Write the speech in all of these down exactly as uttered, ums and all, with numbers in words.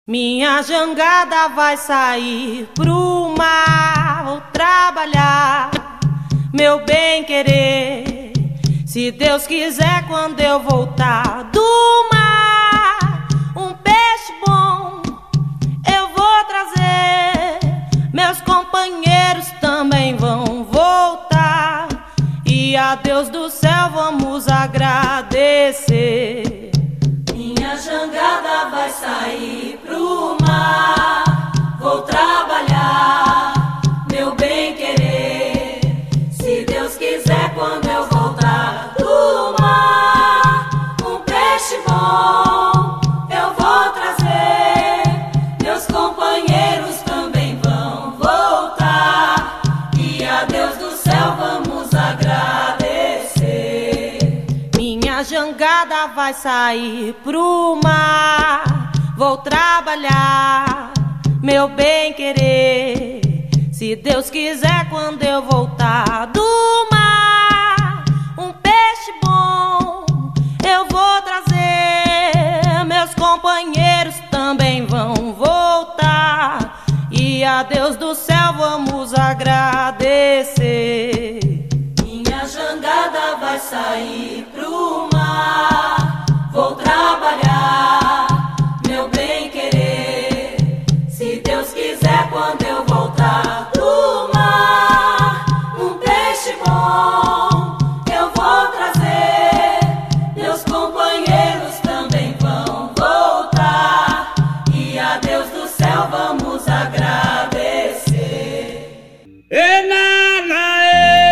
Minha jangada vai sair pro mar, vou trabalhar, meu bem querer. Se Deus quiser, quando eu voltar do mar, um peixe bom eu vou trazer. Meus companheiros também vão voltar, e a Deus do céu vamos agradecer. Minha jangada vai sair pro mar, vou trabalhar, meu bem querer. Se Deus quiser, quando eu voltar do mar, um peixe bom eu vou trazer. Meus companheiros também vão voltar, e a Deus do céu vamos agradecer. Minha jangada vai sair pro mar, vou trabalhar, meu bem querer. Se Deus quiser, quando eu voltar do mar, um peixe bom eu vou trazer. Meus companheiros também vão voltar, e a Deus do céu vamos agradecer. Minha jangada vai sair pro mar, vou trabalhar, meu bem querer. Se Deus quiser, quando eu voltar do mar, um peixe bom eu vou trazer. Meus companheiros também vão voltar, e a Deus do céu vamos agradecer. E na, na,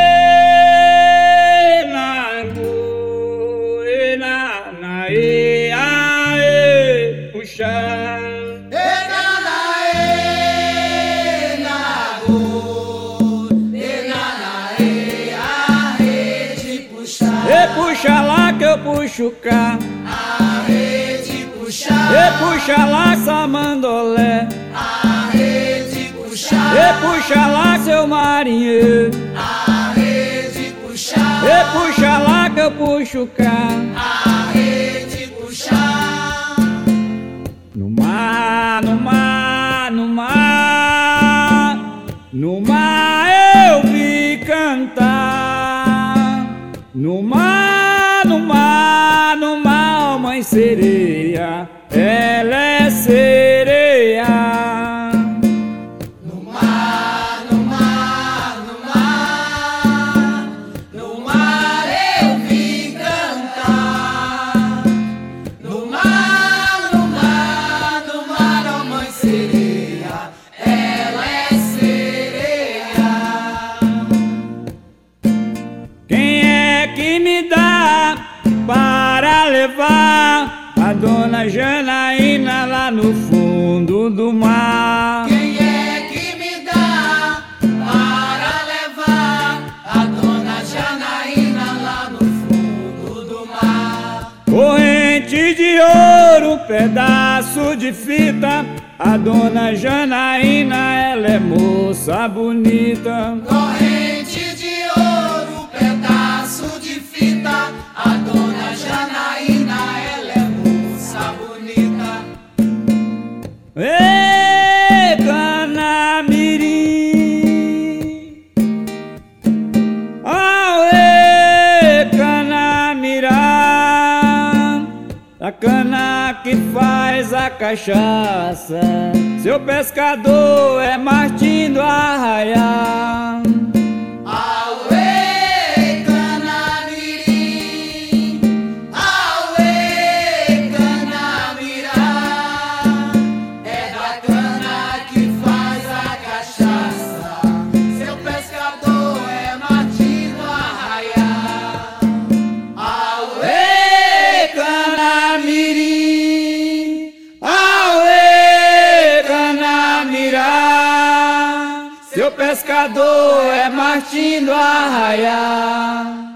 e, na, go, e na, na, e, a, e, puxa. E puxa lá que eu puxo cá, a rede puxa, e puxa lá samandolé, a rede puxa, e puxa lá seu marinheiro, a rede puxa, e puxa lá que eu puxo cá. a rede puxa. No mar, no mar, no mar, no mar eu vi cantar. No mar, no mar, no mar, mãe sereia, ela é sereia. No mar, no mar, no mar, no mar eu vim cantar. No mar, no mar, no mar, ó mãe sereia, ela é sereia. Quem é que me dá para levar a dona Janaína lá no fundo do mar? Quem é que me dá para levar a dona Janaína lá no fundo do mar? Corrente de ouro, pedaço de fita, a dona Janaína, ela é moça bonita. Corrente de ouro, pedaço de fita, a dona Janaína, ela é moça bonita. Ê, Canamirim, oh, ê, Canamirá, a cana que faz a cachaça, seu pescador é Martim do Arraiá. Auê, Canamirim, auê, Canamirá, é da cana que faz a cachaça, seu pescador é Martim do Arraiá. Auê, Canamirim, auê, Canamirá, seu pescador é Martim do Arraiá.